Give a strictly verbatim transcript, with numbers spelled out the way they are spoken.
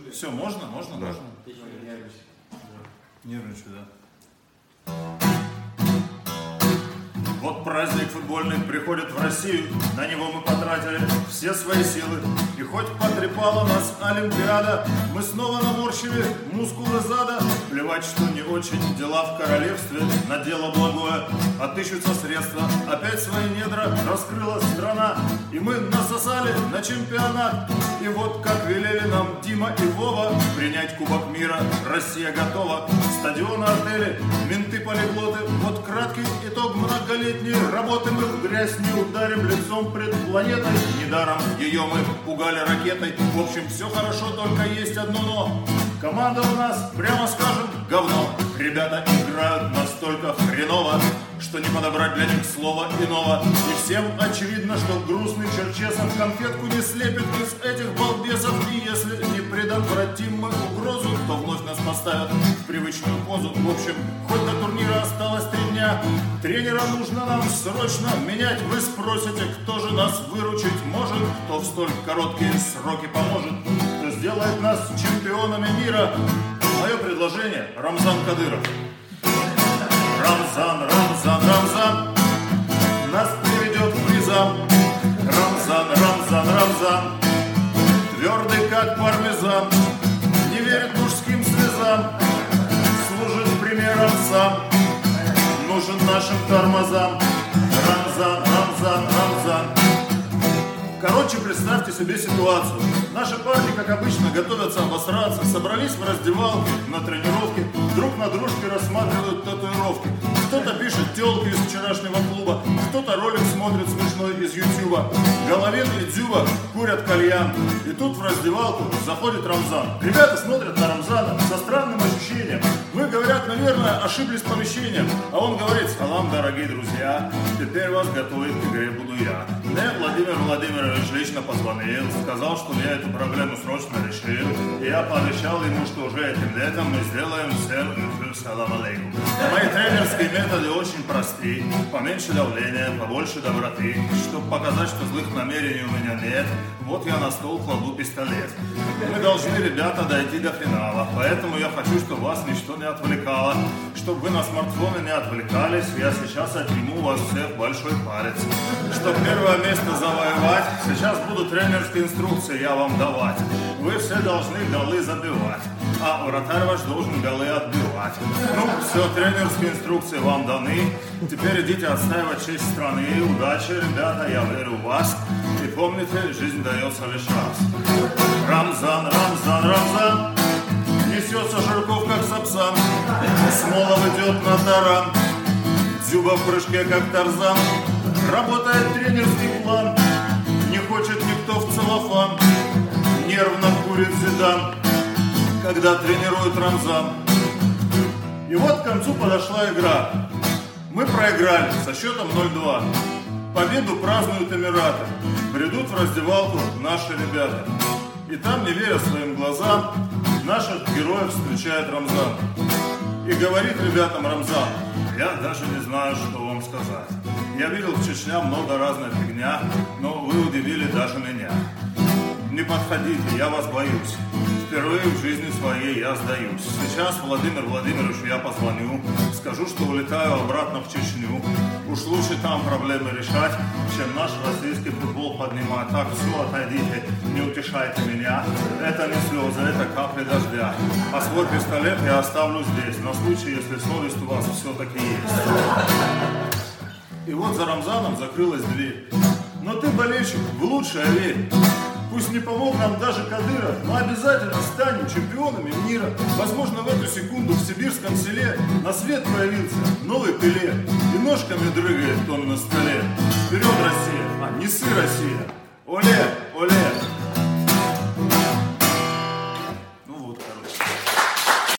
Все, можно? Можно? Да. Можно? Нервничаю, да. Вот праздник футбольный приходит в Россию, на него мы потратили все свои силы. И хоть потрепала нас Олимпиада, мы снова наморщили мускулы зада. Плевать, что не очень дела в королевстве, на дело благое отыщутся средства. Опять свои недра раскрыла страна, и мы насосали на чемпионат. И вот как велели нам Дима и Вова, принять Кубок мира Россия готова. Стадионы, отели, менты, полиглоты, вот краткий итог многолетней работы. Мы в грязь не ударим лицом пред планетой, недаром ее мы пугали ракетой. В общем, все хорошо, только есть одно но. Команда у нас, прямо скажем, говно. Ребята играют настолько хреново, что не подобрать для них слова иного. И всем очевидно, что грустный Черчесов конфетку не слепит из этих балбесов. И если не предотвратим мы угрозу, то вновь нас поставят в привычную позу. В общем, хоть до турнира осталось три дня, тренера нужно нам срочно менять. Вы спросите, кто же нас выручить может, кто в столь короткие сроки поможет, кто сделает нас чемпионами мира. Мое предложение — Рамзан Кадыров. Рамзан, Рамзан, Рамзан нас приведет к призам. Рамзан, Рамзан, Рамзан твердый как пармезан, не верит мужским слезам, служит примером сам, нужен нашим тормозам. Рамзан, Рамзан, Рамзан. Короче, представьте себе ситуацию. Наши парни, как обычно, готовятся обосраться, собрались в раздевалке на тренировке, друг на дружке рассматривают татуировки. Кто-то пишет тёлки из вчерашнего клуба, кто-то ролик смотрит смешной из ютуба. Головин и Дзюба курят кальян. И тут в раздевалку заходит Рамзан. Ребята смотрят на Рамзана со странным ощущением. Мы, говорят, наверное, ошиблись помещением. А он говорит: салам, дорогие друзья, теперь вас готовить к игре буду я. Мне Владимир Владимирович лично позвонил, сказал, что я эту проблему срочно решил. И я пообещал ему, что уже этим летом мы сделаем всем салам алейкум. Мои тренерские методы очень просты. Поменьше давления, побольше доброты. Чтобы показать, что злых намерений у меня нет, вот я на стол кладу пистолет. Мы должны, ребята, дойти до финала. Поэтому я хочу, чтобы вас ничто не отвлекало. Чтобы вы на смартфоны не отвлекались, я сейчас отниму у вас всех большой палец. Чтобы первое место завоевать, сейчас буду тренерские инструкции я вам давать. Вы все должны голы забивать, а вратарь ваш должен голы отбивать. Ну, все, тренерские инструкции вам даны. Теперь идите отстаивать честь страны. Удачи, ребята, я верю в вас. И помните, жизнь дается лишь раз. Рамзан, Рамзан, Рамзан несется Жирков, как Сапсан. Смолов идет на таран. Дзюба в прыжке, как Тарзан. Работает тренерский план. Не хочет никто в целлофан. Нервно курит Зидан, когда тренирует Рамзан. И вот к концу подошла игра. Мы проиграли со счетом ноль-два. Победу празднуют Эмираты. Бредут в раздевалку наши ребята. И там, не веря своим глазам, наших героев встречает Рамзан. И говорит ребятам Рамзан: я даже не знаю, что вам сказать. Я видел в Чечне много разной фигня, но вы удивили даже меня. Не подходите, я вас боюсь. Впервые в жизни своей я сдаюсь. Сейчас Владимир Владимировичу я позвоню, скажу, что улетаю обратно в Чечню. Уж лучше там проблемы решать, чем наш российский футбол поднимать. Так, все, отойдите, не утешайте меня. Это не слезы, это капли дождя. А свой пистолет я оставлю здесь, на случай, если совесть у вас все-таки есть. И вот за Рамзаном закрылась дверь. Но ты, болельщик, в лучшее верь. Пусть не помог нам даже Кадыров, мы обязательно станем чемпионами мира. Возможно, в эту секунду в сибирском селе на свет появился новый Пеле. И ножками дрыгает он на столе. Вперед, Россия! А, не сы, Россия! Оле, оле!